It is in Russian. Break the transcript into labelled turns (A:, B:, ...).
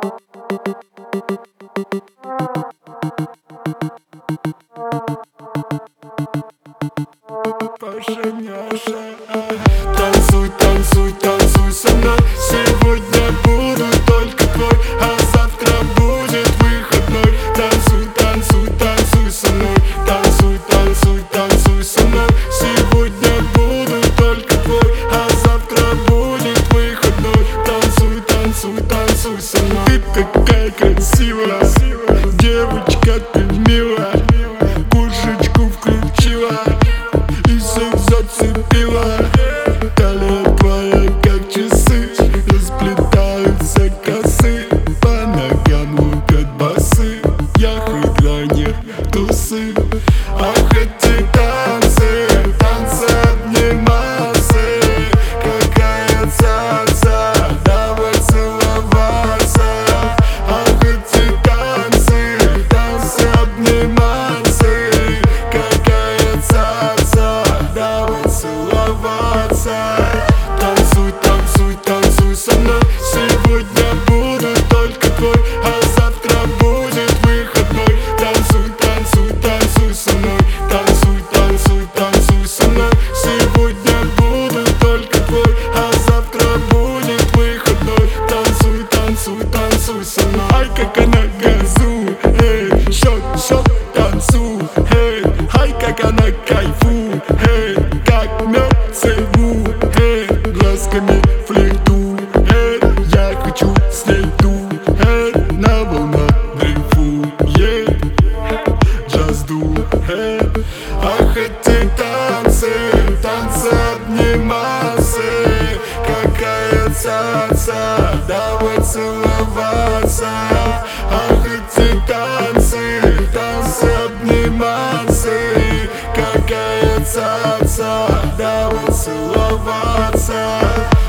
A: Паша, Няша. Танцуй, танцуй, танцуй со мной. Сегодня буду только твой, а завтра будет выходной. Танцуй, танцуй, танцуй со мной. Танцуй, танцуй, танцуй со мной. Сегодня буду только твой, а завтра будет выходной. Танцуй, танцуй, танцуй со мной. Ты такая красивая, девочка, ты милая. Пушечку включила и всех зацепила. Талия твоя, как часы, расплетаются косы. По ногам лупят басы, я хоть ранее тусы. Ах, эти танцы, танцы обниматься. Какая цаца, давай целоваться. Ах, эти танцы, танцы обниматься. Какая цаца, давай целоваться. Танцуй, танцуй, танцуй со мной. Сегодня буду только твой, а завтра будет выходной. Танцуй, танцуй, танцуй со мной. Танцуй, танцуй, танцуй со мной. Сегодня буду только твой, а завтра будет выходной. Танцуй, танцуй, танцуй со мной. Ай, как она газу, эй, шот, шот, танцуй, эй. Ай, как она кайфу, эй, как мед целую, эй. Глазками флирту, эй, я хочу с ней ту, эй. На волнах дрейфу, ей, джазду, эй. Ах, эти танцы, танцы обниматься. Какая цаца, давай целоваться. Ах, эти танцы, танцы обниматься. Какая цаца, давай целоваться.